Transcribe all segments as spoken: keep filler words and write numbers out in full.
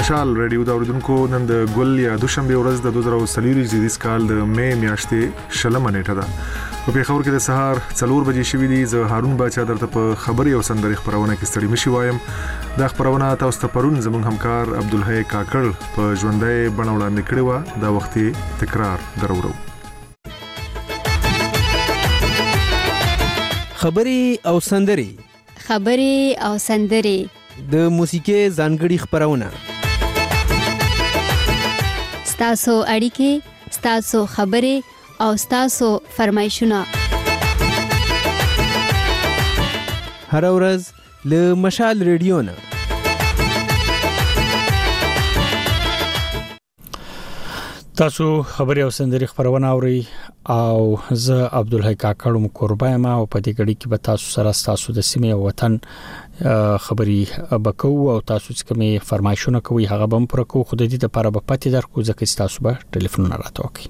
مشال ریډیو دا اوریدونکو نن د ګل یا دوشنبه ورځ د دوه زره څلور زیدیس کال د مې میاشتې شلمه نیټه ده. په پیښور کې د سهار څلور بجې شوې دي. زه هارون باچا درته په خبري او سندري خبرونه کې ستړي مشي وایم. دا خبرونه تاسو ته پرون زموږ همکار عبدالحی کاکړ په ژوندۍ بڼه وړاندې کړې و. دا وختي تکرار درورو. خبري او سندري خبري او سندري د موسیقي ځانګړي خبرونه ستاسو اړیکې ستاسو خبري او ستاسو فرمایشونه هر ورځ له مشال ریډیو نه. تاسو خبري او سندري خبرونه اوري او زه عبدالحی کاکړ مو قربای ما او په دې غړي کې به تاسو سره تاسو د سیمې او وطن خبري بکو او تاسو چې کومه فرمایشونه کوي هغه به پر کو خو د دې لپاره به پاتې درکو ځکه تاسو به ټلیفون راته وکړئ.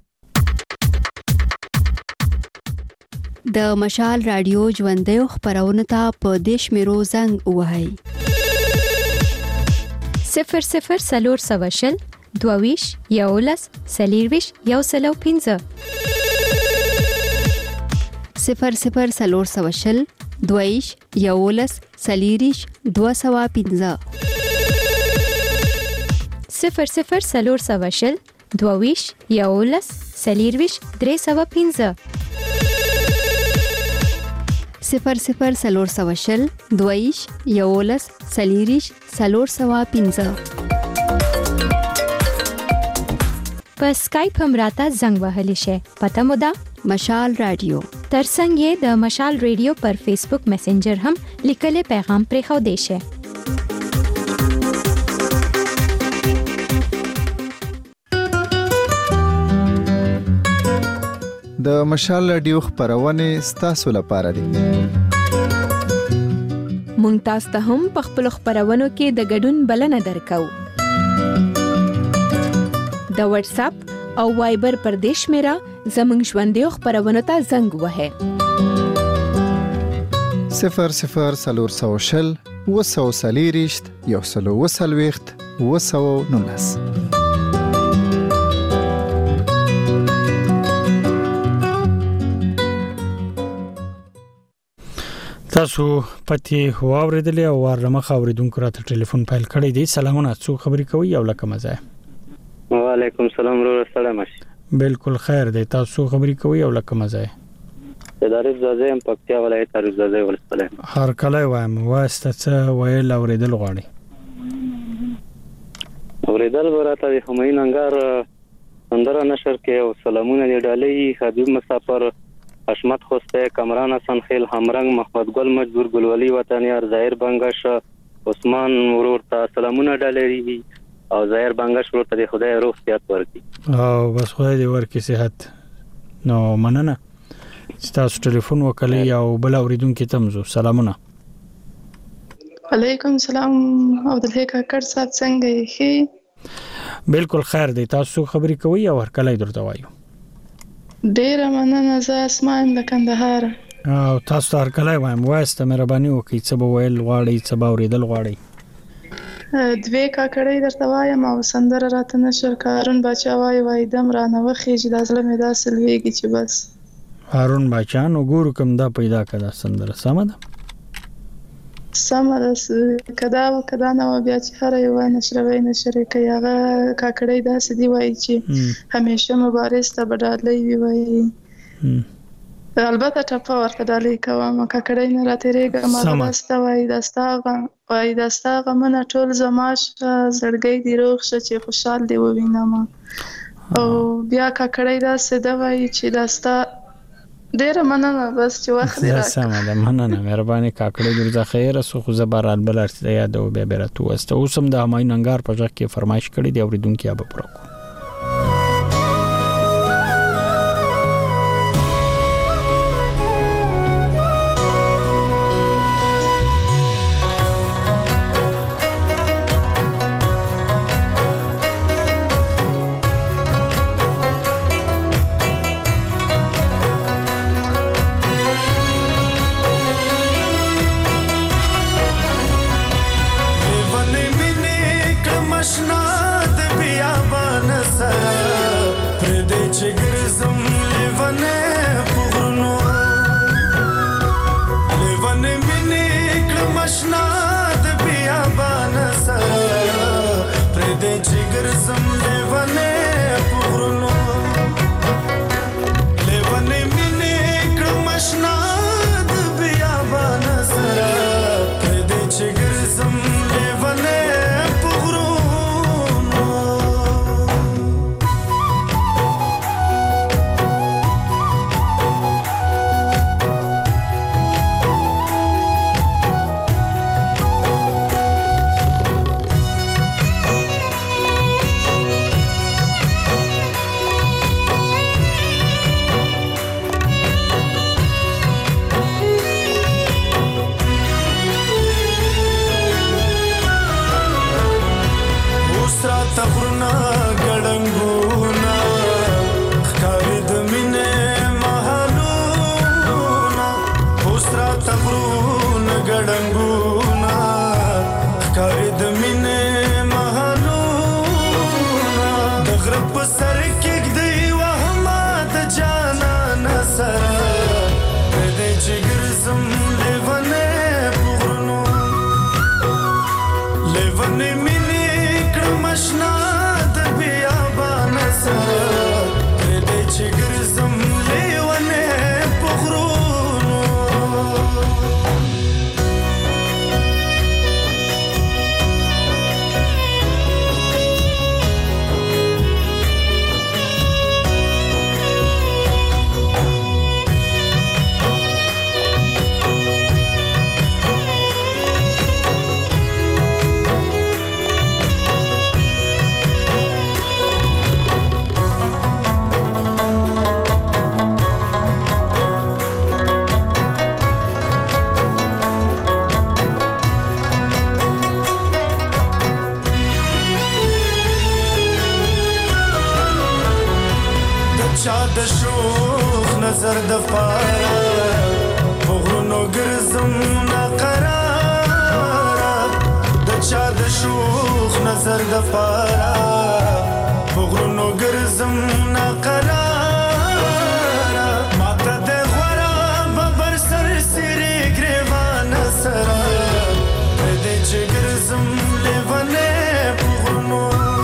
د مشال رادیو ژوندۍ خبرونه ته په دیش میرو زنګ وهاي صفر صفر سلور سواشل دوویش یولس سلیرویش یو سلو پینزه صفر صفر سلور سواشل دوویش یولس سلیریش دو سوا پینزه صفر صفر سلور سواشل دوویش یولس سلیرویش درې سوا پینزه صفر صفر سلور سواشل دوویش یولس سلیریش سلور سوا پینزه. په سکایپ هم راته زنګ وهلی شي. پته مو ده مشال رادیو. ترڅنګ یې د مشال ریډیو پر فیسبوک میسنجر هم لیکلي پیغام پرېښو دی شي. د مشال رادیو خبرونه ستاسو لپاره دي. مونږ تاسو ته هم په خپل خبرونو کې د ګډون بلنه درکو. د واتس اپ او وایبر پر دیش میرا زمنګ ژوندۍ خبرونه ته زنګ وهه صفر صفر سلور سوشل وسو سلیریشت یو سلو وسلويخت وسو نونس. تاسو پتی واوریدلې او ورمخ اوریدونکو راته ټلیفون پایل کړی دی. سلامونه، څو خبرې کوي او لکه مزه. وعلیکم السلام ورحمت الله. بالکل خیر دی. تاسو خبرې کوي او لکه مزه. ادارې زازه هم پکتیا ولایت تر زازه ولسلام. هر کله وایم واسطه څه ویل اوریدل غواړي. اوریدل ورته د همین انګار اندر نشر کې او سلامونه دی ډالۍ حبیب مسافر حشمت خوسته کمران حسن خیل همرنګ محمد ګل مجبور ګلولی وطنیار ظاهر بنگش عثمان ورور ته سلامونه ډالۍ او ظاهر بنگش ورته د خدای روح صحت ورکړي او بس خدای دې ورکړي صحت. نو مننه تاسو ټلیفون وکړئ او بل اوریدونکو ته مزو سلامونه. علیکم السلام عبدالحی کاکړ صاحب څنګه یې؟ بالکل خیر دی. تاسو خبرې کوي او هر کله درته وایو. ډیر مننه. زه اسمان د کندهار. او تاسو هر کله وایم واسطه مهرباني وکړئ څه به ویل غواړئ څه به اوریدل غواړئ. دوی کاکړې درته وایم او سندره راته نشر کارون باچا وای وای دم را نه وخیږي د ځل مې داسې لویږي چې بس. هارون باچا نو ګورو کوم دا پیدا کړه سندره سمه ده. سمه ده کدا و کدا نو بیا چې هر یو نشروي نشر کوي هغه کاکړې داسې دی وای چې همیشه مبارز ته بدالې وی وای. البته ټپه ورته ډالۍ کوم کاکړې نه راتېږي ما داسته وای داستاغه وای داستاغه من ټول زماش زړګي دی روغ شه چې خوشحال دی ووینم. او بیا کاکړې داسې دا وای چې داستا ډیر مننه بس چې وخت دی راکړه. سمه ده مننه مهرباني کاکړې ګرځه خیر سو خو زبرال بل ارته یاد او بیا برته وسته اوسم د هماین انګار په ځکه کې فرمایش کړی دی اوریدونکو به پرو. چا د شوخ نظر د پاره وغرونو ګرځم ناقرار د چا د شوخ نظر د پاره وغرونو ګرځم ناقرار ماته د غورا ببر سر سری ګریوان سره دې چې ګرځم لیوانه وغرونو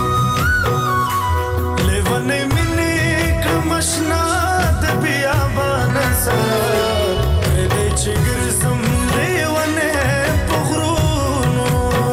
لیوانه مشنا د بیابان سره دې چې ګرځم لیوانه په غرونو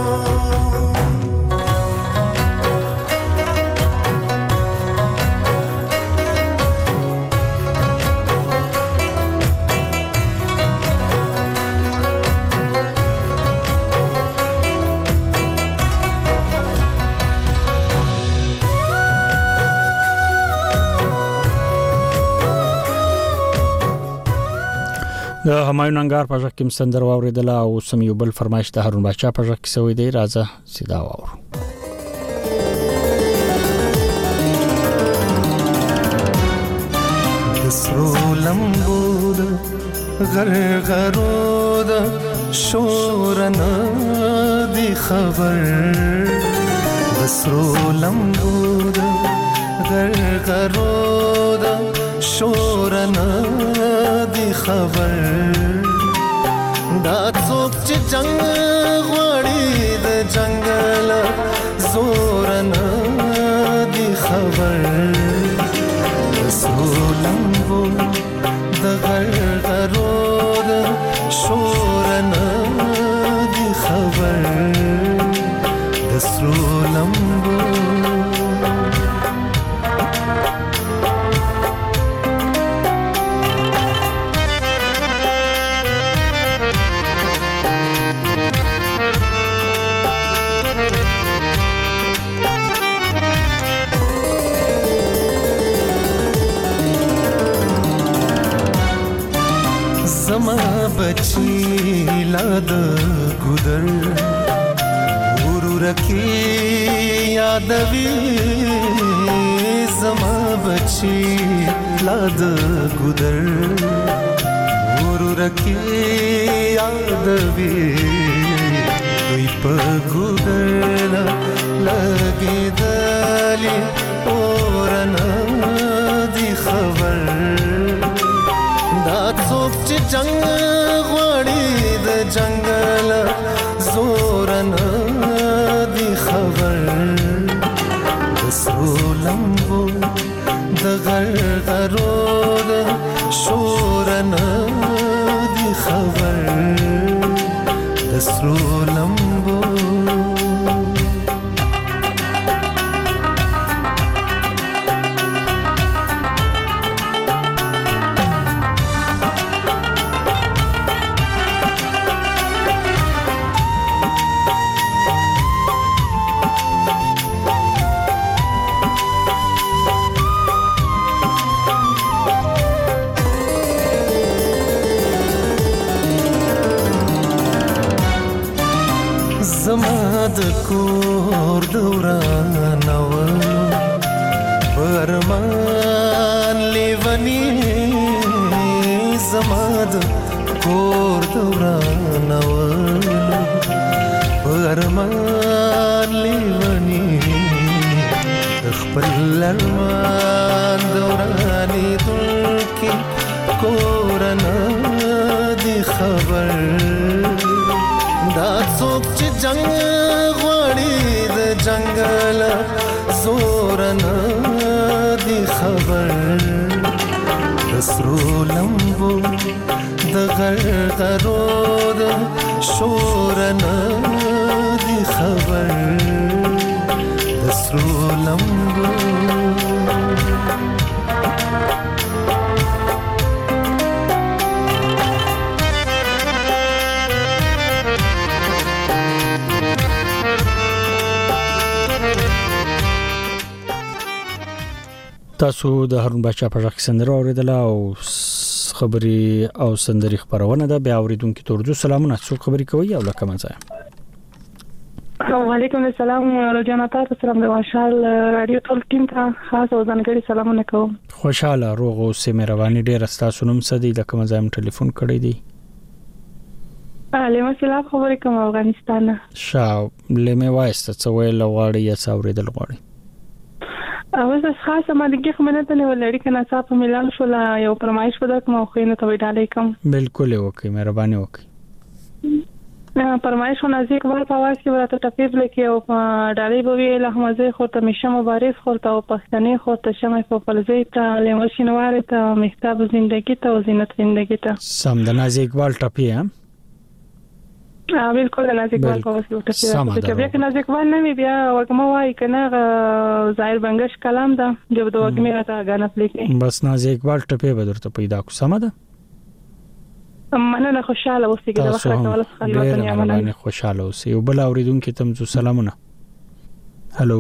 د همایون انګار په ځکه کوم سندر واوریدل او سم یو بل فرمایش د هارون بچا په ځکه سوي دی راځه سیدا واورو دسرو لمبود غرغرود شورنا دی خبر دسرو لمبود غرغرود شورنا دی خبر دا څوک چې جنگ غوړي د جنگل زور نه دی خبر رسولمبو د غرغرود شور نه دی خبر رسولمبو زما بچی لاد ګودر ورور کی یادوي زما بچی لاد ګودر ورور کی یادوي دوی په ګودر لګي دلی اورنا دی خبر دا څوک چې جنگ غوړي د جنگل زور نه دی خبر دسرو لمبو د غرغرود شور نه دی خبر دسرو لمبو زما د کور دوران اول پرمان لیونی زما د کور دوران اول پرمان لیونی خپل ارمان دورانی دلکی کورنا دی خبر دا څوک چې جنگ غوړي د جنگل زور نه دی خبر دسرو لمبو د غرغرود شور نه دی خبر دسرو لمبو تاسو د هارون بچا په ځکه سندره اوریدل او خبري او سندري خبرونه ده بیا اوریدونکو ته ورجو سلامونه څو خبري کوي او لکه مزه وعلیکم السلام رجانا تاسو سلام د ماشال رادیو ټول ټیم ته خاص او ځانګړي سلامونه کوم خوشاله روغ او سه مهرباني ډیر تاسو نوم سدي د کوم ځای ټلیفون کړی دی علي مسلا خبرې کوم افغانستان شاو لمه وایست څه ویل غواړي یا څه اوریدل غواړي اوس خاصه ما دغه خمنه ته ولري کنه صاحب ملان شو لا یو پرمایش په دغه موخینه ته وډالې کوم بالکل وکي مهرباني وکي پرمایش نازک ور په واس کې ورته تفیب لکه او ډالې بوي له همزه خو ته مشه مبارز خو ته پښتني خو ته شمه په فلزي ته لمشینوار ته مختاب زندگی ته او زینت زندگی ته سم د نازک وال ټپی هم ا بالکل نازک وال په واس کې ټپی ته بیا کې نازک وال نه بیا وګمو وای کنه ظاهر بنگش کلام ده د وګمه راته غانه پلیکي بس نازک وال ټپی به درته پیدا کو سم ده مننه خوشاله اوسئ د وخت راکول خلک نه مننه خوشاله اوسئ او بل اوریدونکو ته تم سلامونه هالو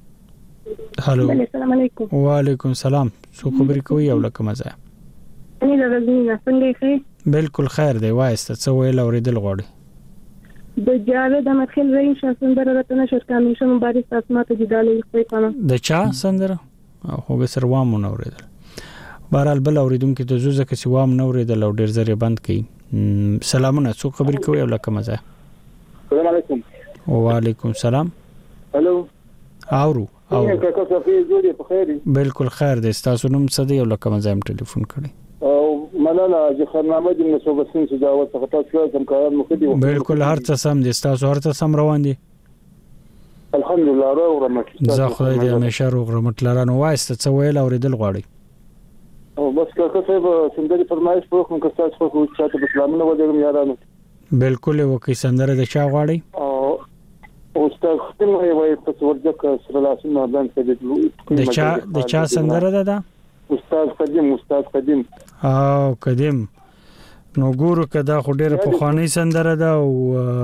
هالو السلام علیکم وعلیکم السلام څو خبرې کوي او لکه مزه اې دا زمينه څنګه ښه بالکل خیر دی وایست څه ویل اوریدل غواړي د جاوید احمد خیل رئیس سندره راتنه شرکت میشن مبارک اسماء ته جدالي خپل قانون د چا سندره هوګه سر وامونه اوریدل بهرحال بل اوریدونکو ته زوزه کې سوام نو اوریدل او ډیر زری بند کړي سلامونه څو خبرې کوي او لکه مزه السلام علیکم وعلیکم السلام هالو اورو او کاکا صفی زوړي په خیر بالکل خیر دی تاسو نوم څه دی او لکه مزه ټلیفون کړي او مننه چې خرنامه د مسوبسین سجاوت څخه تاسو کوم کار مخ دي بالکل هر څه سم دي تاسو هر څه سم روان دي الحمدلله روغ رمټ زه خدای دې همیشه روغ رمټ لرانو وایست څه ویل اوریدل غواړي او بس کاکا صاحب څنګه فرمایش په کوم کسات خو چاته په اسلامونه ودرم یارانو بالکل وکي سندره د چا غواړي او استاد ختم وي وي په ورځک سره لاسونه باندې کېدل د چا د چا سندره ده دا استاد قدیم استاد قدیم او قدیم نو ګورو کدا خو ډیره په خواني سندره ده او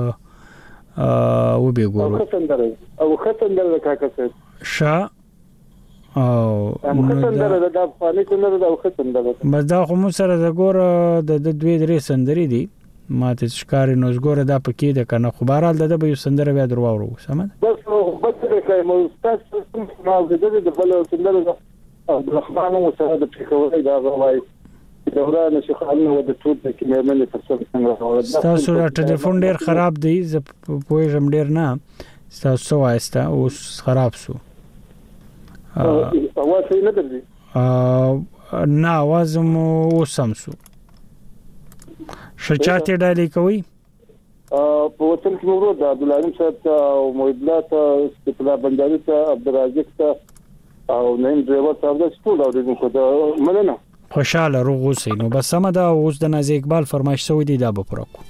او به ګورو او سندره او ختندره کاکا صاحب شا او ختندره د افغاني سندره د ختندره بس دا خو مو سره د ګور د دوی درې سندري دي ماته ښکاری نو زګور دا پکې ده کنه خو بهرال د به سندره بیا درو ورو سمه بس بس کې مو استاد ما د د بل سندره عبد الرحمن مو سره د پکوي دا غوای دوران شیخ علي و د ټول کې مېمنه تفصیل څنګه تاسو دا ټلیفون ډیر خراب دی ز پوهیږم ډیر نه تاسو وایسته او خراب شو اواز یې نه درځي نه आवाज مو وسم شو شچاته ډالې کوي په وطن کې ورو د عبد العلیم صاحب او محمد الله ته استقلال بندري ته عبدالرازق ته او نیم ډرایور صاحب د سټول اوریدونکو ته مننه خوشاله روغ اوسئ نو بس سم ده اوس د نازي اقبال فرمایش سوی دی دا به پوره کو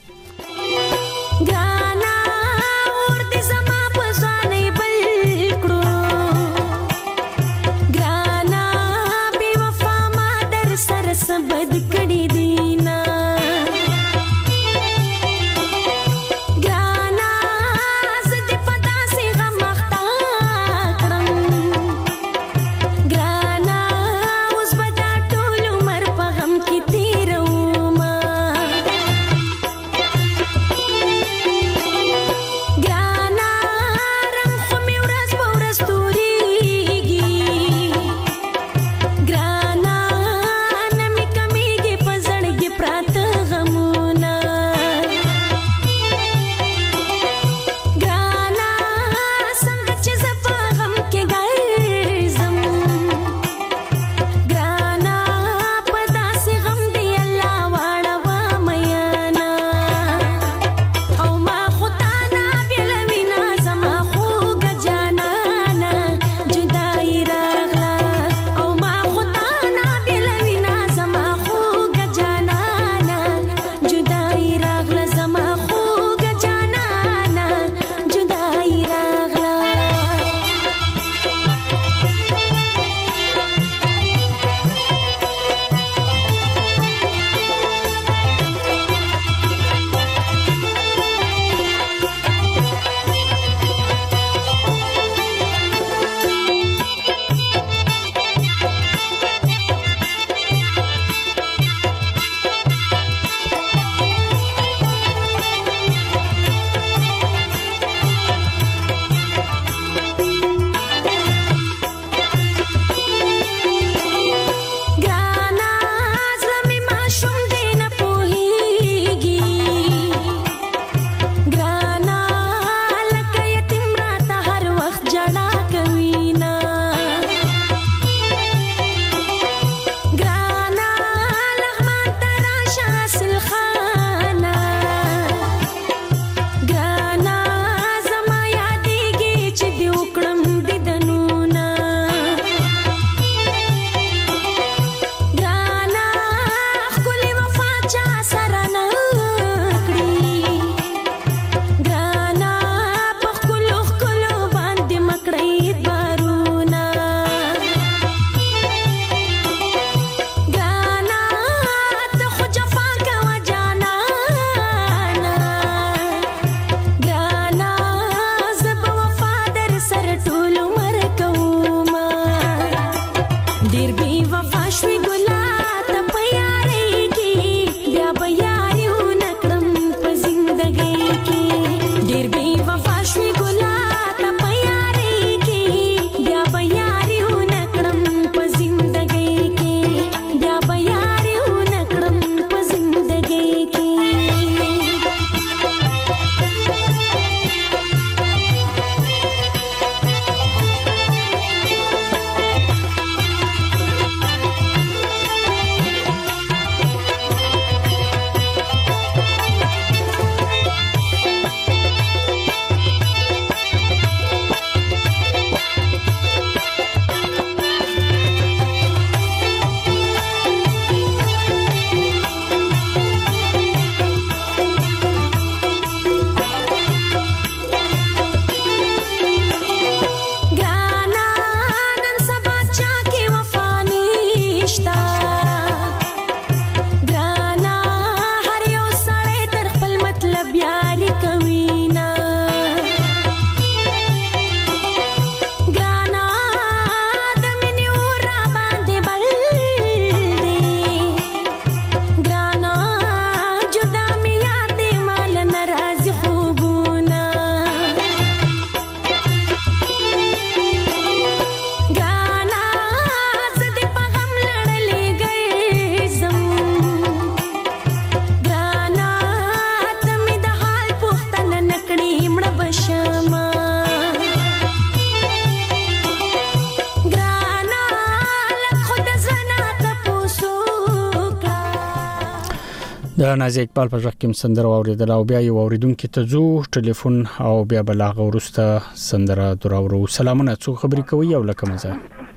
د نازي اقبال په ځکه کوم سندره اوریدل او بیا یو اوریدونکو ته زو ټلیفون او بیا بلاغ ورسته سندره دراورو. سلامونه، څو خبرې کوي او لکه مزه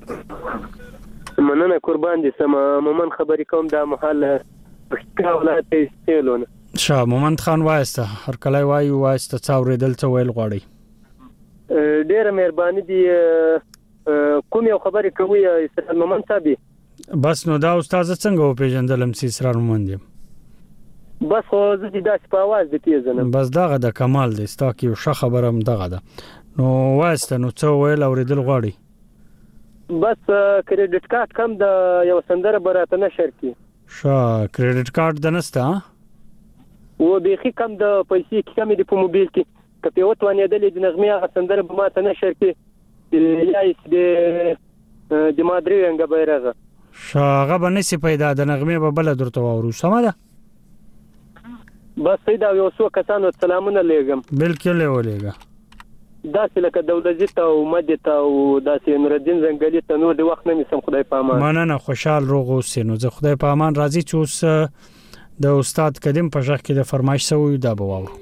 مننه قربان دي. سم مومن خبرې کوم د محل پښتون ولایت استیلونه. شاه مومن خان وایسته هر کله وایو وایسته څو اوریدل څه ویل غواړي. ډیره مهرباني دي. کوم یو خبرې کوي اسرار مومن صاحب؟ بس نو دا استاد څنګه و پیژندلم سي اسرار مومن دي؟ بس خو زه دې داسې په आवाज د تیزنم. بس دغه د کمال دی ستا کې یو ښه خبره هم دغه ده. نو واسته نو څو ویل اوریدل غواړي؟ بس کریډټ کارت کم د یو سندره براته نشر کی. شا کریډټ کارت د نسته و بيخي کم د پیسې کم دی په موبایل کې کپی وټوانې د دې نغمه سندره به ماته نشر کی یا د د مادري رنګ بیرغه. شا غبه نسی پیدا د نغمه به بل درته وورو سم ده. بس سیدا یو څو کسانو سلامونه لګم. بالکل ولېګه. داسې لکه دولت او مدته او داسې نوردین زنګلی ته نو د وخت نه نسم خدای په امان. مننه خوشحال روغ اوسې. نو زه خدای په امان راضي چې اوس د استاد قدیم په ځخ کې د فرمایش سوی دا به وورو.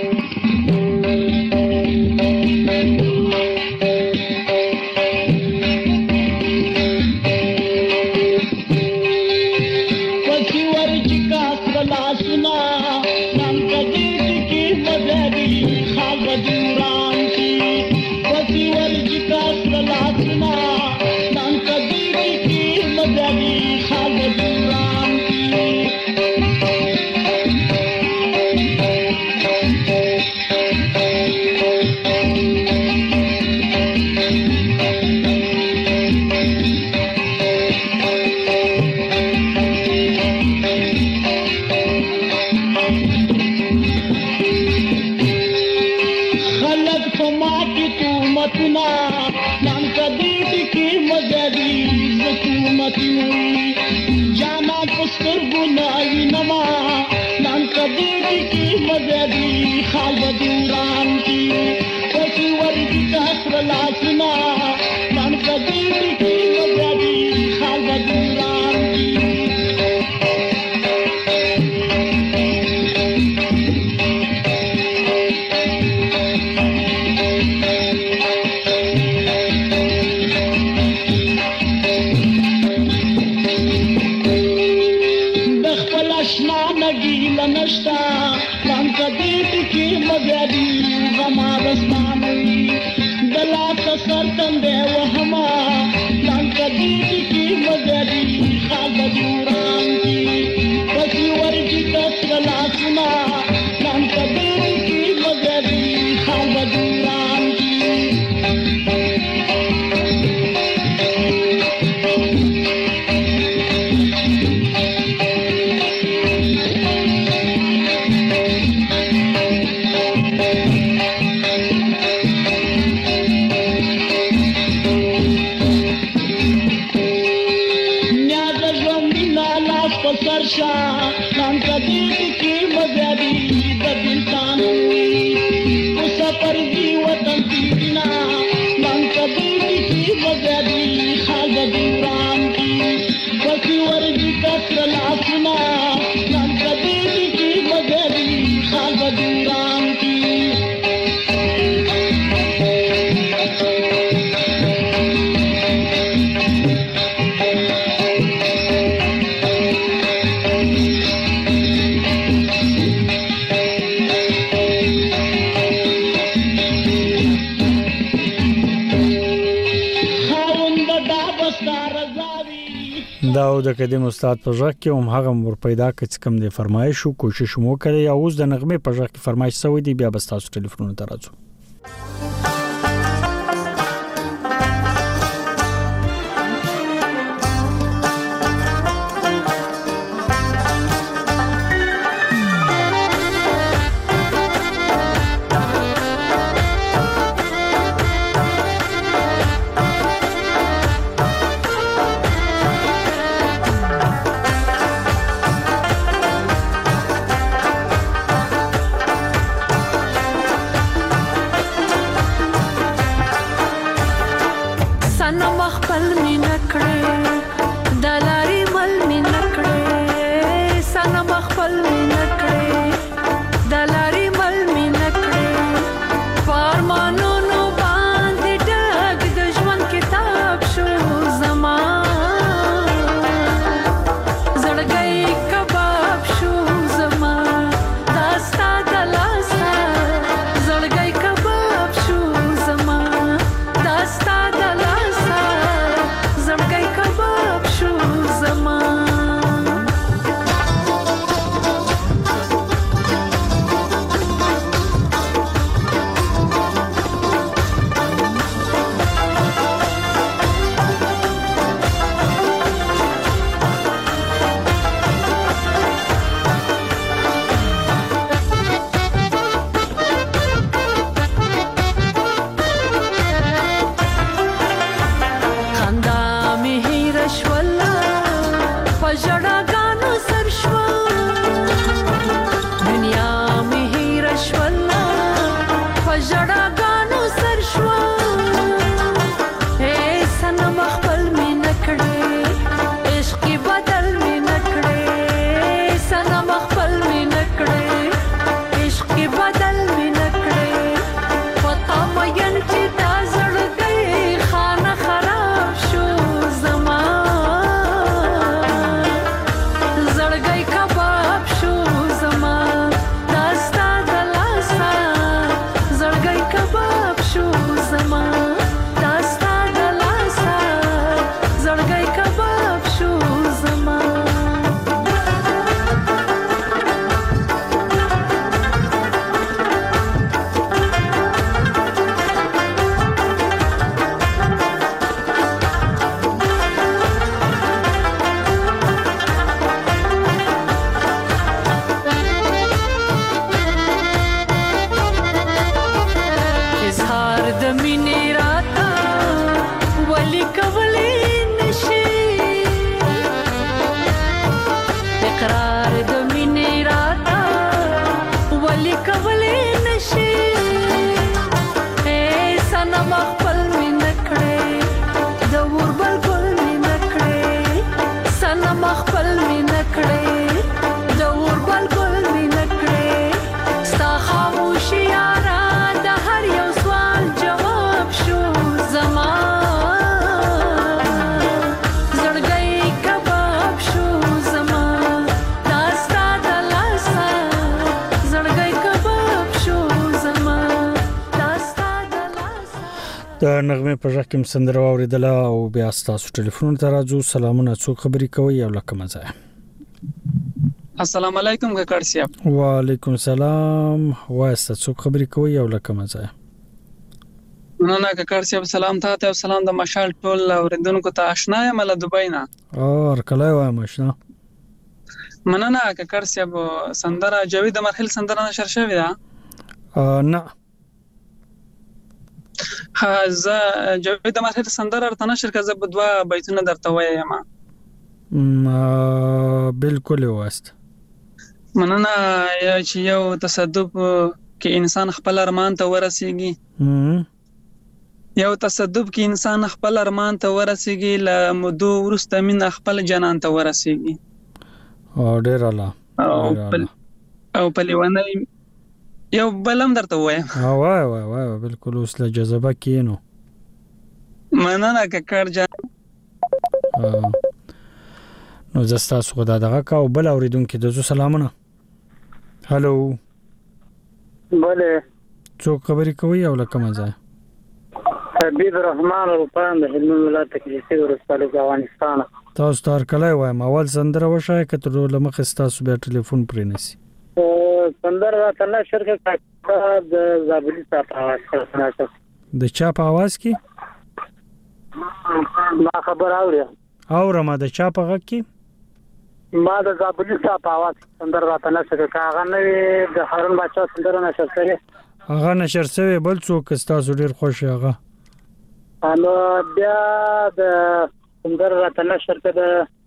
دا د قدیم استاد په ځخ کې هم هغه ور پیدا کړ کم دی فرمایش او کوشش مو کړی او اوس د نغمه په ځخ کې فرمایش سوی دی. بیا بس تاسو ټلیفون ته راځو. پژړاګانو سر شو دنیا مې هیر شولا پژړاګانو سر شو اے سنم خپل مې نکړې عشق بدل مې نکړې سنم خپل مې نکړې عشق بدل مې نکړې پتا مې چې دا زړګي خانه خراب شو زما زړګي کباب شو زما داستا دلاسا زړګي کباب شو زما داستا دلاسا زړګي کباب شو زما اظهار د مینې راته ولي کولی نشي اقرار د مینې راته ولي کولی نشي اے سنم خپل مې نکړې د وربل ګل مې نکړې سنم خپل مې نکړې د وربل ګل مې نکړې ستا خاموشي یارا د هر یو سوال جواب شو زما زړګي کباب شو زما داستا دلاسا زړګي کباب شو زما داستا دلاسا د نغمه په ځکه کوم سندره اوریدله او بیا تاسو ټلیفون ته راځو سلامونه څوک خبرې کوي او لکه مزه السلام علیکم کاکړ صاحب وعلیکم السلام واسه څوک خبرې کوي او لکه مزه نو نه کاکړ صاحب سلام ته او سلام د مشال ټول اوریدونکو ته آشنا یم له دوبۍ نه اور کله وایم آشنا مننه کاکړ صاحب سندره جاوید مرحل سندره نشر شوې ده نه ها ز جاوید مرحل سندره ارته نشر کزه په دوا بیتونه درته وایم بالکل واست مننه یا چې یو تصدق کې انسان خپل ارمان ته ورسیږي یو تصدق کې انسان خپل ارمان ته ورسیږي ل مدو ورسته من خپل جنان ته ورسیږي او ډیر الله او په لیوانه یو بلم درته وایم وای وای وای بالکل اوس له جذبه کینو مننه کاکړ جان نو زستا سو دا دغه کا او بل اوریدونکو د زو سلامونه هالو بله څوک خبرې کوي او لکه مزه حبیب رحمان روپان د هلمند ولایت کې ورسپاله افغانستان تاسو تر کله وایم اول سندره وشای کته لمخ تاسو بیا ټلیفون پرې نسی سندره راته شرکت د زابلی صاحب आवाज کړه د چا په आवाज کې ما خبر اوري اورم د چا په غږ کې ما د زابلی صاحب आवाज سندره راته نشته کاغه نه د هارون بچا سندره نشته کړي هغه نشر شوی بل څوک تاسو ډیر خوښ هغه نو بیا د سندره راته نشر کړه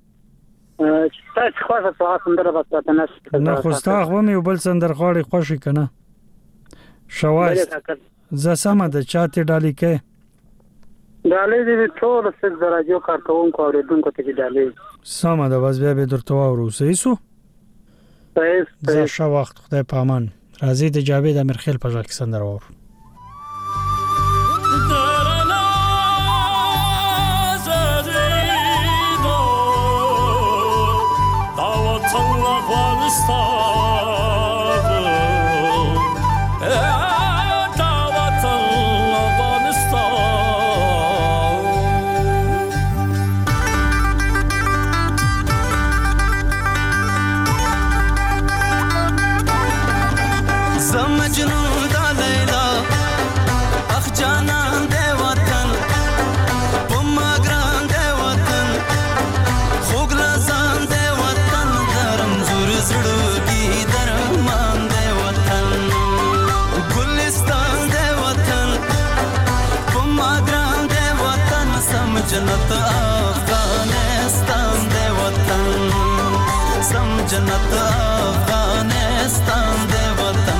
تاسو خو تاسو سندره راته نشر نه خو تاسو مې بل سندر خوري خوشی کنه شواز ز سم د چاته ډالې کې ډالې دې ټول څه درجو کارکونکو اوریدونکو ته ډالې سم د واز بیا به درته وورو سېسو صحیح ز شو وخت خدای پامان راځي د جاوید امرخیل په ځل کې سندر وور समझनू दा लैला جنت افغانستان دے وطن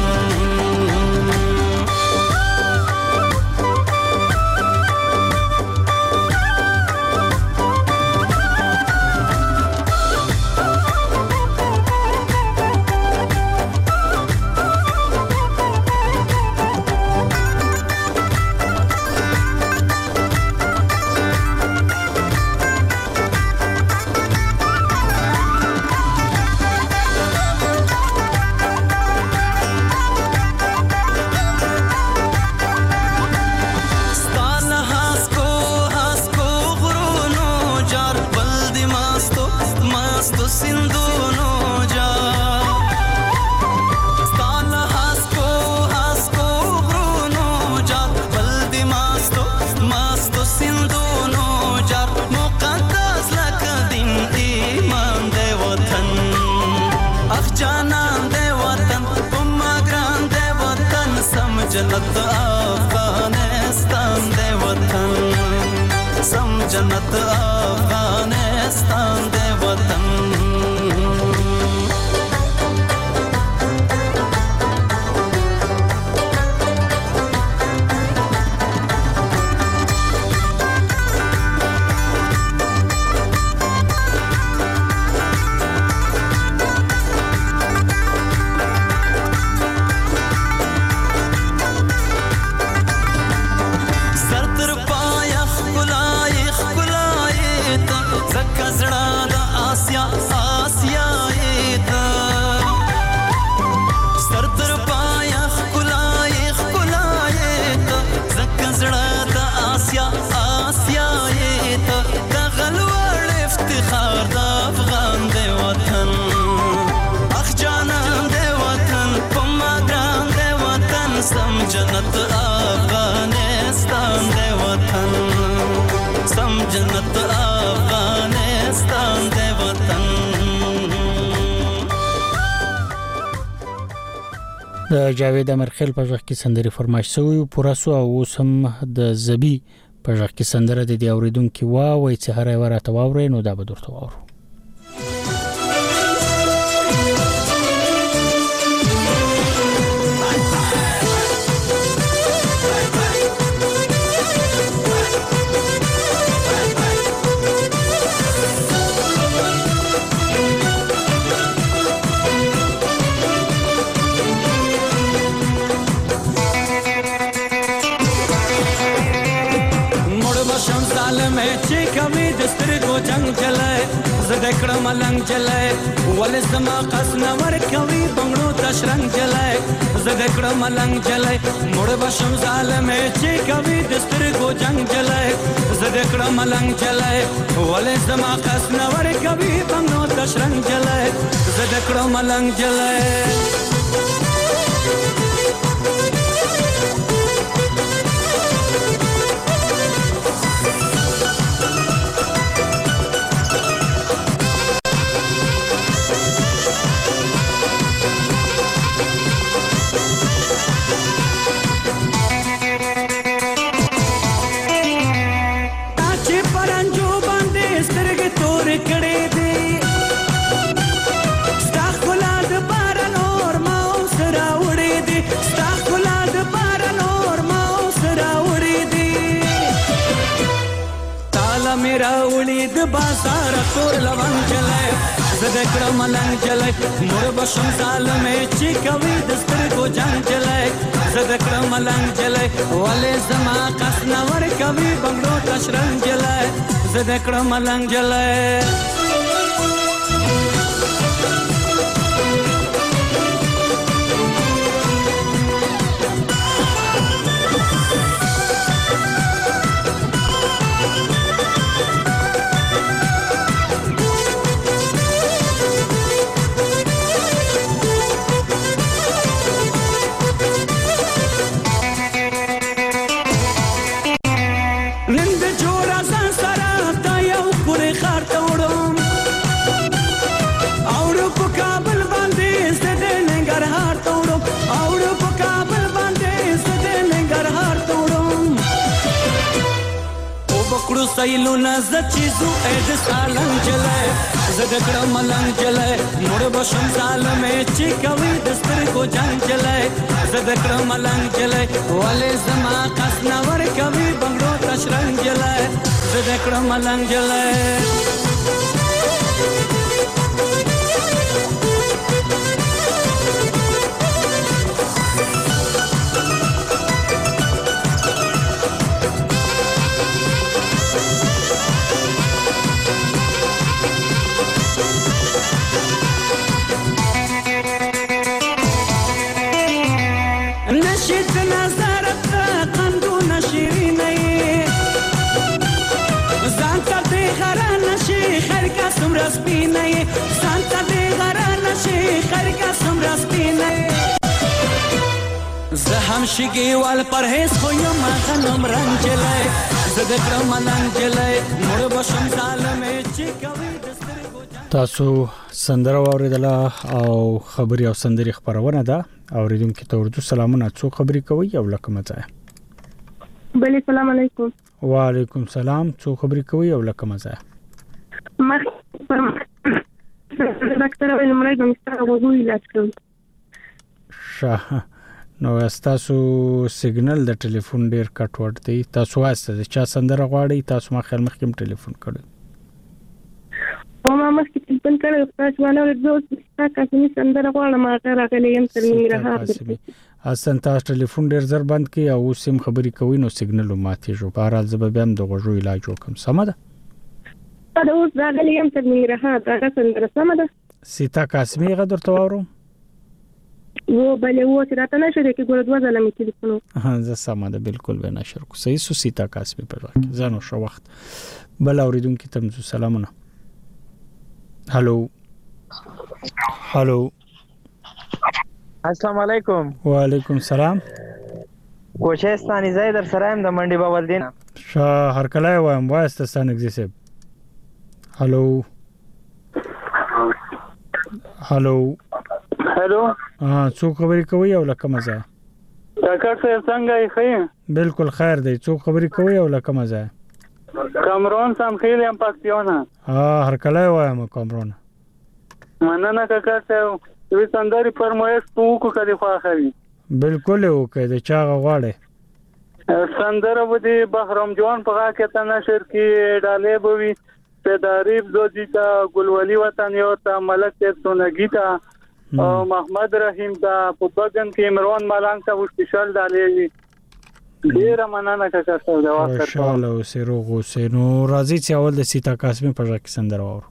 जन्नत अफगानिस्तान दे वतन सम जन्नत अफगानिस्तान दे वतन जन्नत अफगानिस्तान दे वतन सम जन्नत अफगानिस्तान दे वतन د جاوید امرخیل په ځخ کې سندري فرمایش شوی پورا سو او سم د زبی په ځخ کې سندره د دی اوریدونکو واوي چې هر ورته واوري نو دا به درته واورو जंग चले जदकड़ मलंग चले वले समा कस नवर कवि बंगड़ो तशरंग चले जदकड़ मलंग चले मुड़ बशम साल में चे कवि दस्तर को जंग चले जदकड़ मलंग चले वले समा कस नवर कवि बंगड़ो तशरंग चले जदकड़ मलंग चले बाजार तोर लवंग चले जदकड़ मलंग चले मुड़ बशम साल में ची कवि दस्तर को जंग चले जदकड़ मलंग चले वाले जमा कस नवर कवि बंगड़ो तशरंग चले जदकड़ मलंग चले सैलू न जचीजू एड सालन चले زدکړه ملنګ جلای مړ بشم ظالمې چې کوي د سترګو جنگ جلای زدکړه ملنګ جلای ولې زما قص نور کوي بنگړو تشرنګ جلای زدکړه ملنګ جلای سپینې سانتا دې غرانه شي خیر کا سمرا سپینې زه هم شګیوال پرهیز خو یم غنم رنگ جلای زه د کرم نن جلای مړ بشم ظالمې چې کوي تاسو سندره واوریدله او خبري او سندري خبرونه ده اوریدونکو ته اردو سلامونه څو خبري کوي او لکه مزه بله سلام علیکم وعلیکم سلام څو خبري کوي او لکه مزه مخ ډاکټر ویل مړی د مستر وګو علاج کوي شه نو تاسو سیګنل د ټلیفون ډیر کټ وټ دی تاسو واسطه چې سندره غواړي تاسو ما خیر مخکې ټلیفون کړئ او ما مخکې ټلیفون کړی تاسو باندې ورځو تاسو می سندره غواړم ما راغلی يم تر میره اصلا تاسو ټلیفون ډیر زر بند کی او سیم خبري کوي نو سیګنل ماتي جو بهرحال زبب هم د غوږو علاج وکم سم ده دا اوس راغلی يم تر میره دا سندره سم ده سیتا قاسمی غدر توارو و بله و چې راته نشه د کې ګور دوه ځله مې ټلیفون ها زه سم ده بالکل به نشر کو صحیح سو سیتا قاسمی پر راک زانو شو وخت بل اوریدونکو ته سلامونه هالو هالو السلام علیکم وعلیکم سلام کوشستانی زیدر سرایم د منډي باولدین شاه هر کله وایم وایستان اگزیسب هالو هالو هالو ها څو خبرې کوي او لکه مزه ډاکټر صاحب څنګه یې خیر بالکل خیر دی څو خبرې کوي او لکه مزه کامرون سم خیر یم پاکستان ها هر کله وایم کامرون مننه ډاکټر صاحب وی سندري فرمایش پوکو کړي خو اخري بالکل وکړه د چا غواړي سندره ودی بهرام جان په کې ته نشر کې ډالې بوي په داریب زوجیتا ګلولی وطن یو ته ملک ته سونګیتا او محمد رحیم ته په بغن کې عمران ملنګ ته وشتشل ډالې ډیر مننه ډاکټر صاحب دا وخت ان شاء الله سیرو غو سينو راځي چې اول د سیتا قاسمی په ځکه سندره وره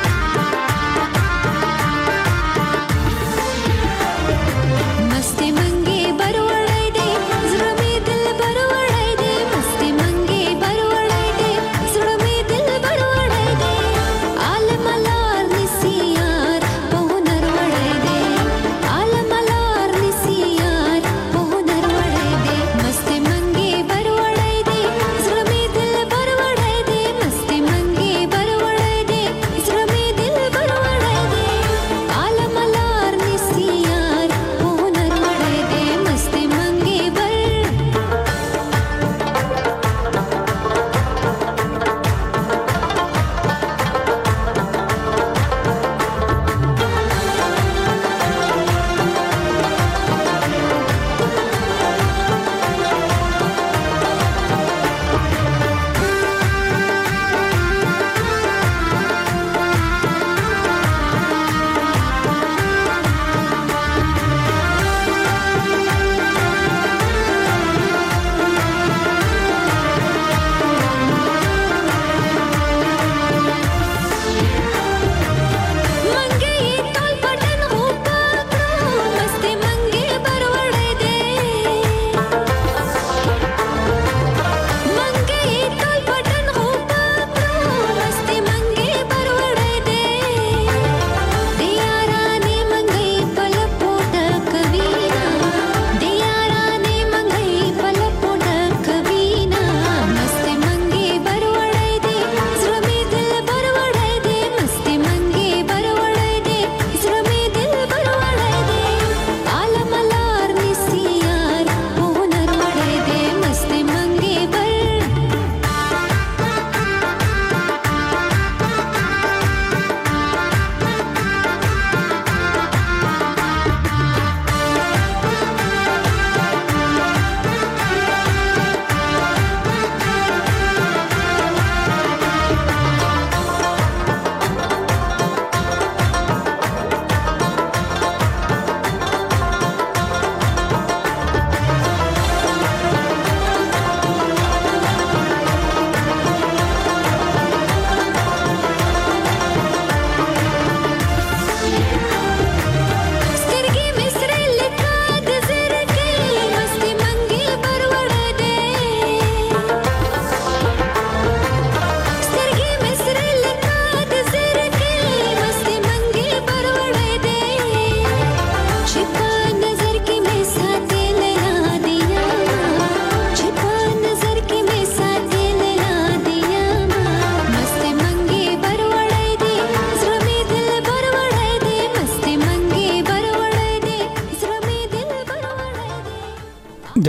मस्ती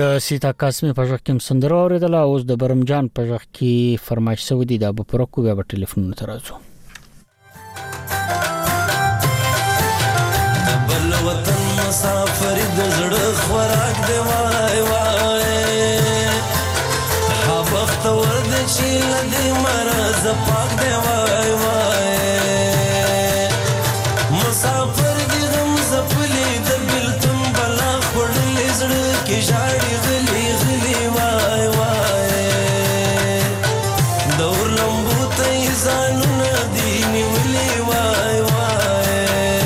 د سیتا قاسمی په ځخ کې سندره اوریدله. اوس د برمجان په ځخ کې فرمایش سو دي د ابو پرکو بیا په ټلیفون ترازو. د بل وطن مسافر د زړه خوراک دی وای وای ها بخت ور د چې لدی مرز پاک دی وای وای مسافر دی غم زپلی د بلتم بلا خړلې زړه کې جاړي غلي غلي وای وای دور لمبو ته ځانونه دی نیولې وای وای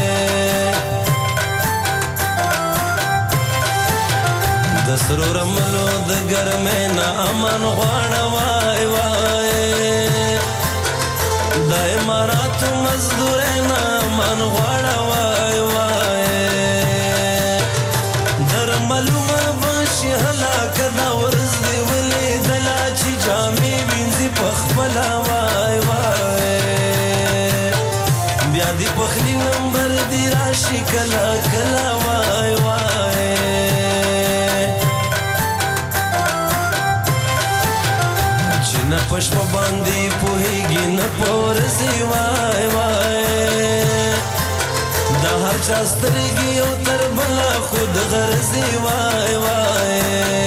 د سرو رملو د ګرمه نه امن غواړه وای وای د امارات مزدور نه امن غواړه وای وای در معلومه بشي هلاک دا ورځ دی ولې دلا چې جامې وینځي پخپلا وای وای بیا دی پخلی نمبر دی راشي کلا کلا وای وای چې نه پښپ باندې پوهیږي نه پورسي وای وای دا هر چا سترګي او تر بلا خود غرزي وای وای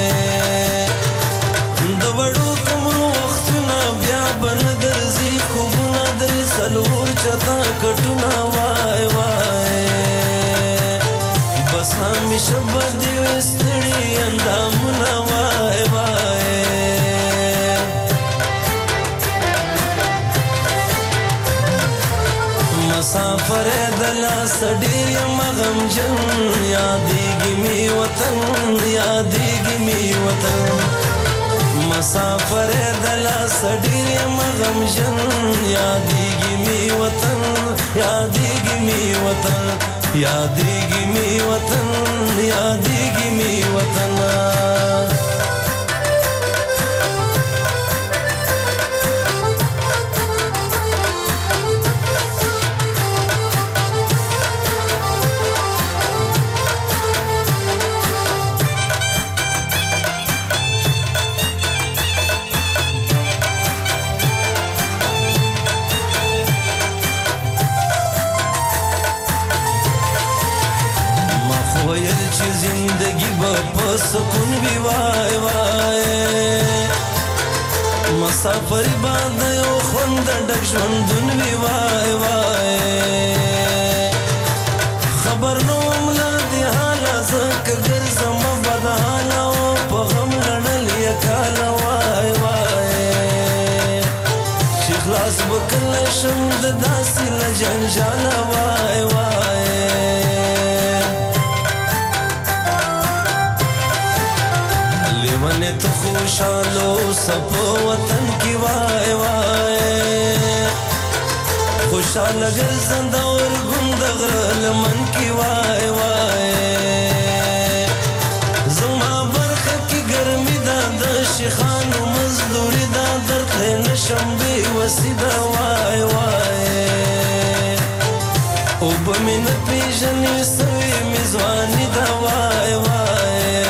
د وړو کوم وختونه بیا بن درځي خوبونه در سلور چتا کټونه وای وای بس همیشه بدی وستړي اندامونه وای وای مسافر دلا سډیر مغم جن یادېږي می وطن یادېږي می وطن مسافر دلا سډیر مغم جن یادېږي می وطن یادېږي می وطن یادېږي می وطن یادېږي می وطن سکون بی وای وای مسافر باندې او خوند ډک ژوندون بی وای وای خبر نو مل دی حالا زکه ګرځم بدحال او په غم لړل یکال وای وای چې خلاص وکړل شم د داسې لجنجال وای وای لیونه تو خوشالو سپ وطن کی وای وای خوشال ګرځند اور ګوند غرل من کی وای وای زما برخه کی ګرمي دا د شيخانو مزدوري دا درته نشم بي وسیدا وای وای او بمن پیژنې سوي میزواني دا وای وای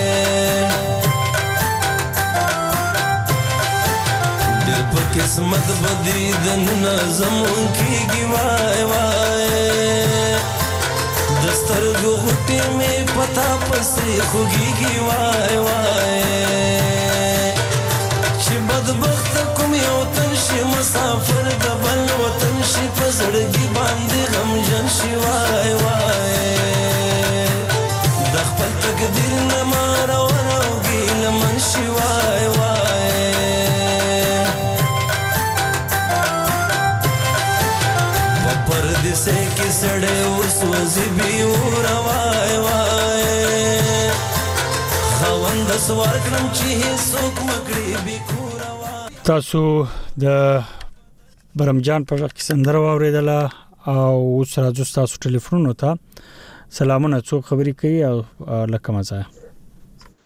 قسمت بدی دن زمون کیږي وای وای دسترګو غټي می پتا پسې خوږيږي وای وای چې بدبخت کوم یو تن شي مسافر د بل وطن شي پزړګي باندې غمجن شي وای وای د خپل تقدیر نه مار او راوږي لمن شي وای وای پردیسه کې سړې اوس وځي بي اور وای وای خوند سوار کړم چې څوک مکړي بي کور وای. تاسو د برمجان په وخت کې سندره واوریدله او اوس راځو تاسو ټلیفون ته. سلامونه، څوک خبرې کوي او لکه مزه؟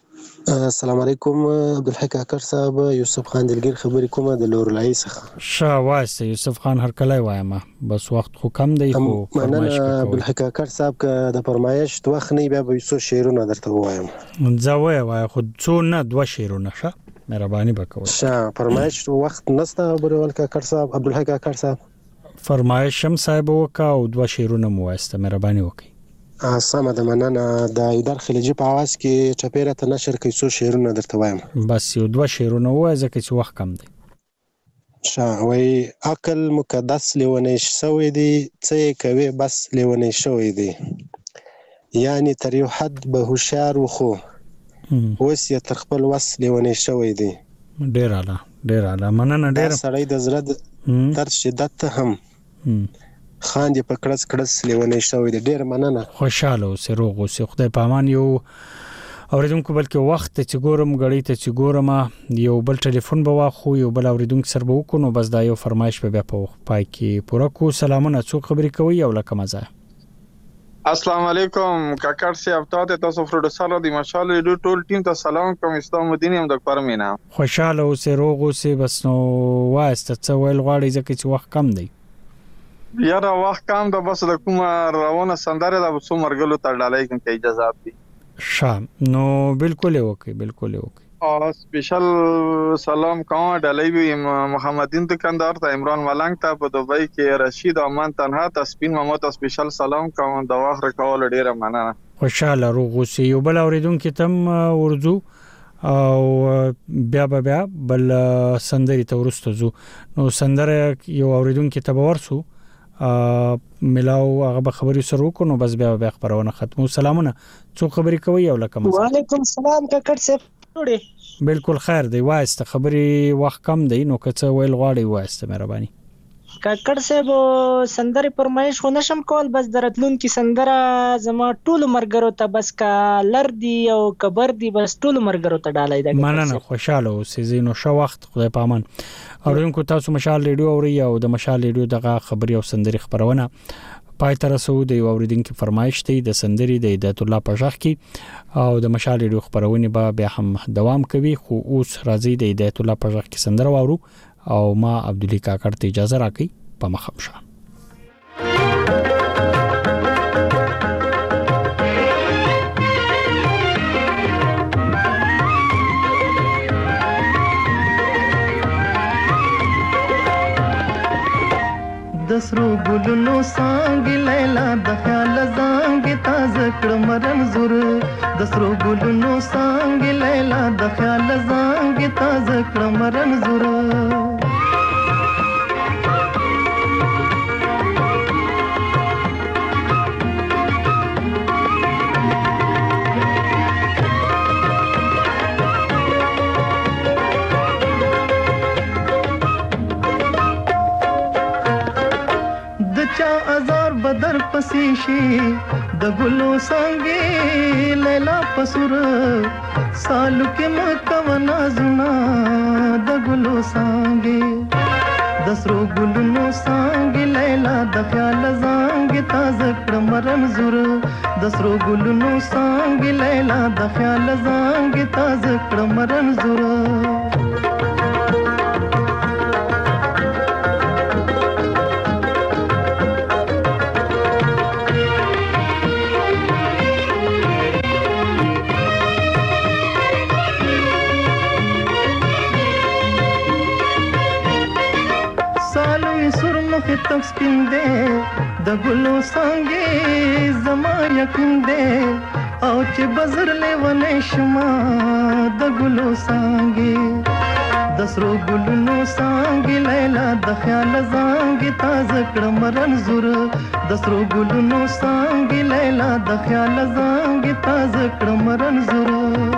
السلام علیکم عبدالحق کاکړ صاحب یوسف خان دلګر خبرې کومه د لورلای څخه شاه واسه یوسف خان هر کله وایم بس وخت خو کم دی خو مننه عبدالحق کاکړ صاحب که د فرمایش وخت نه بیا به څو شعرونه درته وایم زوی وای خو څو نه دوه شعرونه شه مهرباني وکړئ شاه فرمایش وخت نسته برول کاکړ صاحب عبدالحق کاکړ صاحب فرمایش هم صاحب وکا او دوه شعرونه مو واسته مهرباني وکړئ سمه ده مننه د ایدر خلیجي په आवाज کې چپیره ته نشر کوي څو شعرونه درته وایم بس یو دوه شعرونه وای ځکه چې وخت کم دی شاه وای عقل مقدس لیونی شوی دی څه کوي بس لیونی شوی دی یعنی تر یو حد به هوښیار وخو اوس یې تر خپل وس لیونی شوی دی ډیر اعلی ډیر اعلی مننه ډیر سړی د زړه تر شدت هم خاندې په کړس کړس لیونی شوی دی ډیر مننه خوشاله اوسې روغ اوسې خدای په امان یو اوریدونکو بلکې وخت چې ګورم غړی ته چې ګورم یو بل ټلیفون به واخو یو بل اوریدونکو سره به وکړو بس دا یو فرمایش به بیا په پای کې پوره کو سلامونه څوک خبرې کوي او لکه مزه السلام علیکم کاکړ صاحب تاسو تاسو پروډوسر دی ماشاءالله ډیر ټول ټیم ته سلام کوم اسلام الدین هم د پرمینا خوشاله اوسې روغ اوسې بس نو واسطه څه ویل غواړي ځکه چې وخت کم دی یاره وخت کم ده بس د کومه روانه سندره د څو مرګلو ته ډالۍ کوم کې اجازه دي شام نو بالکل اوکے بالکل اوکے او سپیشل سلام کوم ډالۍ وی محمدین دکاندار ته عمران ملنګ ته په دوبۍ کې رشید امان تنها ته سپین محمد ته سپیشل سلام کوم د واخر کول ډیره مننه خوشاله روغ اوسې یو بل اوریدونکو تم ورزو او بیا بیا بل سندري ته ورسته زو نو سندره یو اوریدونکو ته ورسو ملاو هغه خبري سره وکړو نو بس بیا بیا خبرونه ختمو سلامونه څو خبري کوي او لکه وعلیکم السلام کاکړ صاحب ټوډه بالکل خیر دی واسطه خبري وخت کم دی نو کڅ ویل غواړي واسطه مهرباني کاکړ صاحب سندره پرمایش خو نشم کول بس درتلون کی سندره زما ټول مرګرو ته بس کا لر دی او کبر دی بس ټول مرګرو ته ډالای دا مننه خوشاله اوسې زینو شو وخت خدای پامان اورونکو تاسو مشال ریډیو اوري او د مشال ریډیو دغه خبري او سندري خبرونه پای تر رسو د اوریدونکو فرمایش دی د سندري د هدایت الله پژخ کی او د مشال ریډیو خبرونه به بیا هم دوام کوي خو اوس راځي د هدایت الله پژخ کی سندره وورو او ما عبدالحق کاکړ ته اجازه راکړي په مخمشه دسرو ګلونو سانګ لیلا د خیال زانګ تازه کړ مرن زور دسرو ګلونو سانګ لیلا د خیال زانګ تازه کړ مرن زور بدر پسې شي د ګلو څنګه لیلا پسور سالو کې مکونا زنا د ګلو څنګه د سرو ګلونو څنګه لیلا د خیال زنګ تازه کړ مرن زور د سرو ګلونو څنګه لیلا د خیال زنګ تازه کړ مرن زور تک سپین دے د ګلو څنګه زما یقین دے او چې بزر لیونې شما د ګلو څنګه د سرو ګلونو څنګه لیلا د خیال زنګ تازه کړ مرن زور د سرو ګلونو څنګه لیلا د خیال زنګ تازه کړ مرن زور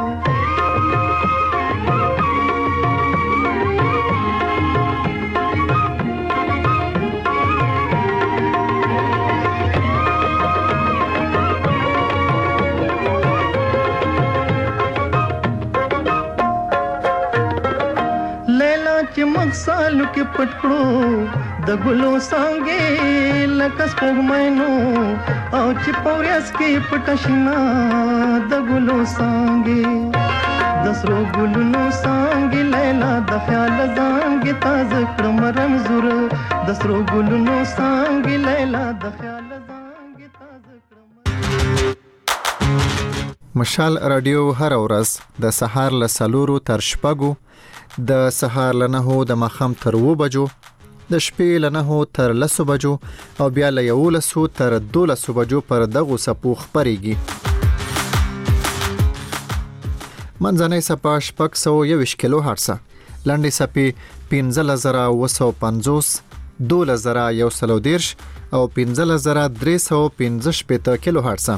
سالو کې پټ کړو د ګلو څنګه لکه سپوږمینو او چې پوریاس کې پټ شینا د ګلو څنګه د سرو ګلونو څانګې لیلا د خیال زانګې تازه کړم رنځور د سرو ګلونو څانګې لیلا د خیال زانګې تازه کړم. مشال رادیو هر ورځ د سهار له څلورو تر شپږو، د سهار له نهو د ماښام تر اووه بجو، د شپې له نهو تر لسو بجو او بیا له یولسو تر دولسو بجو پر دغو څپو خپرېږي. منځنۍ څپه شپږ سوه یوویشت کیلو هرټزه، لنډې څپې پنځلس زره اووه سوه پنځوس، دولس زره یو سل او دېرش او پنځلس زره درې سوه پنځه شپېته کیلو هرټزه.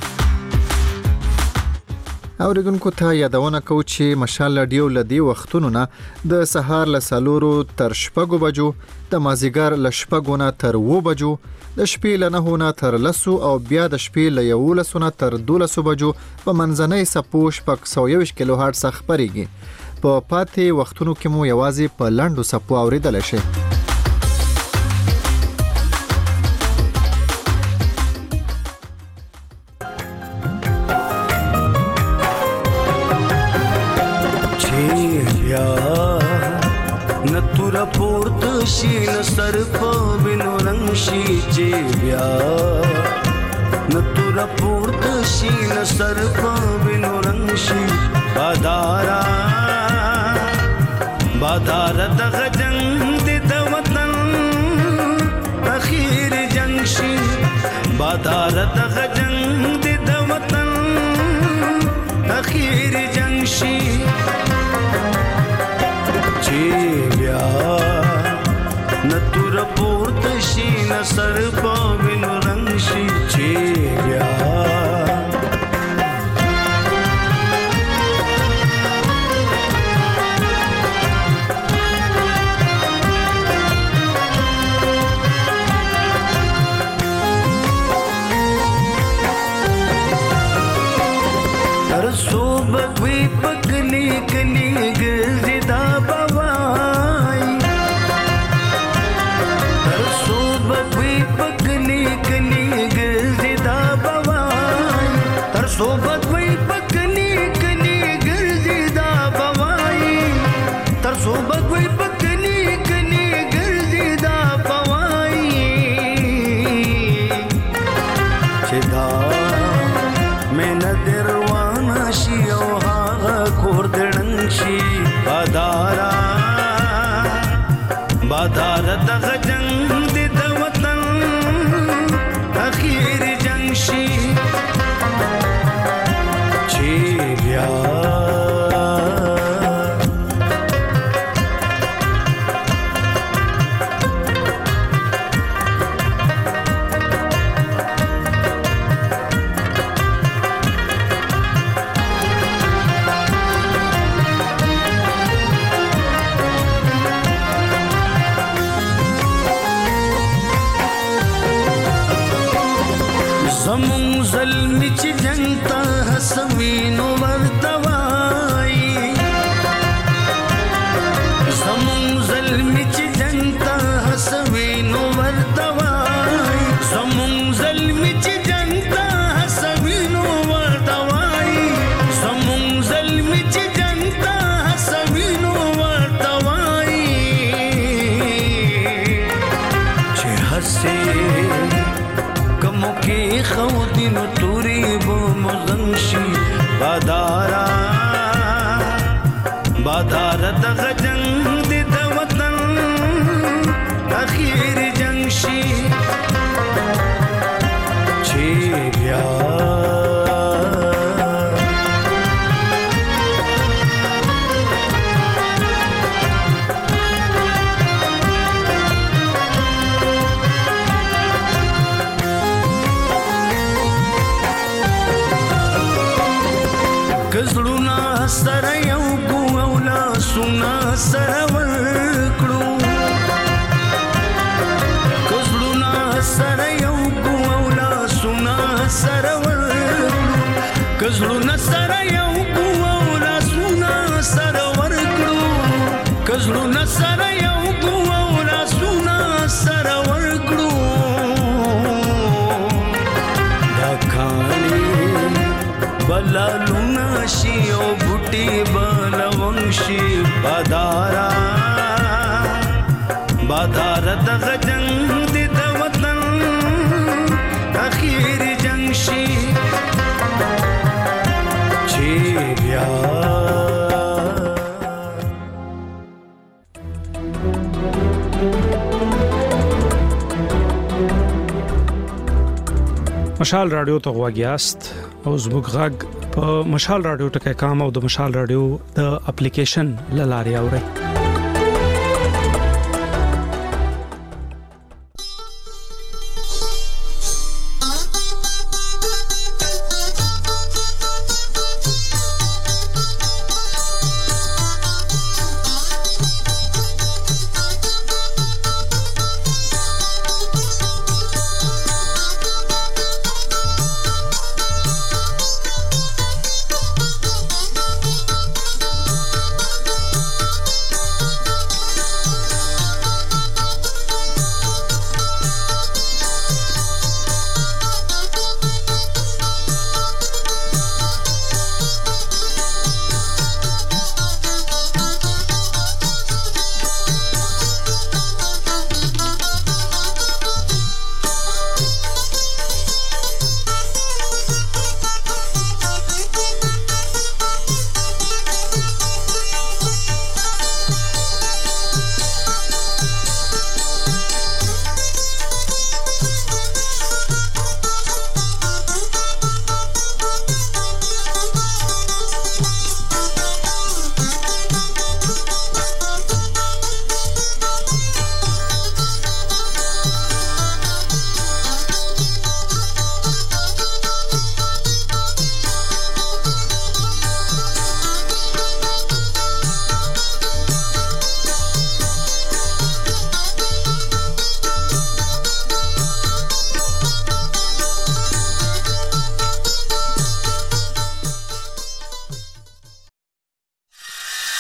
اوریدونکو ته یادونه کوو چې مشال رادیو له دې وختونو نه د سهار له څلورو تر شپږو بجو، د مازدیګر له شپږو نه تر اووه بجو، د شپې له نهو نه تر لسو او بیا د شپې له یولسو نه تر دولسو بجو په منځنۍ څپو شپږ سوه یوویشت کیلو هرټزه خپرېږي. په پاتې وختونو کې مو یوازې په لنډو څپو اورېدلی شئ. نتورا پورت شي نصر په وینو رنگ شي چې بیا نتورا پورت شي نصر په وینو رنگ شي بادارا بادارا دغه جنگ د وطن اخیر جنگ شي بادارا دغه جنگ د وطن اخیر جنگ شي نتور پورت شي نصر په وینو رنگ شي چې بیا تر سو بګوي پکلی کلی ګرځي دا بوای تر سو بګوي پکلی کلی ګرځي دا بوای تر سو بګوي پکلی کلی ګرځي دا بوای تر سو بګوي پکلی کلی ګرځي دا بوای چې دا مې ندر شي او هغه کور دړنګ شي بادارا بادارا دغه جنگ د وطن اخیر جنگ شي چې بیا زمون ظلمی چی جنگ تا حسوینو ورتوائی زمون ظلمی چی جنگ تا حسوینو ورتوائی زمون ظلمی چی جنگ تا حسوینو ورتوائی زمون ظلمی چی جنگ تا حسوینو ورتوائی چی حسی کمو کی خودی نو توری بو مغنشی بادارا بادارا دغه جنگ د وطن اخیر جنگ شي چې بیا کزړونا سره یو کو اولا سنا سره ورکړو کزړونا سره یو کو اولا سنا سره ورکړو کزړونا سره یو کو اولا سنا سره ورکړو کزړونا سره یو کو اولا سنا سره ورکړو دا کانی بلا لونا شي او بوټي بلا ومشي بدارا بدارا دغه جنگ دې د وطن اخیر جنگ شي چې بیا مشال رادیو ته غواګیاست او زموږ غږ په مشال رادیو ټکي کام او د مشال رادیو د اپلیکیشن لاري اوري